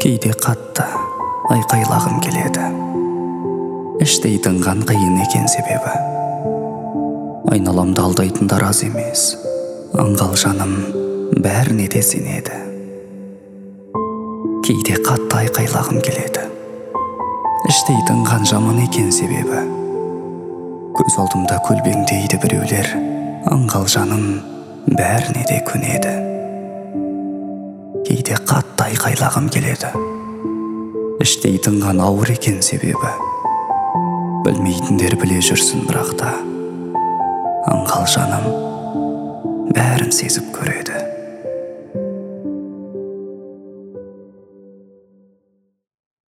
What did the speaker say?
Кейде қатты айқайлағым келеді. Іштей тынған қиын екен себебі. Айналамды алдайтындар аз емес. Аңғал жаным бәріне де сенеді. Кейде қатты айқайлағым келеді. Іштей тынған жаман екен себебі. Көз алдымда көлбеңдейді біреулер. Аңғал жаным бәріне де көнеді. Кейде қатты айқайлағым келеді. Іштей тынған ауыр екен себебі. Білмейтіндер біле жүрсін бірақта. Аңғал жаным бәрін сезіп көреді.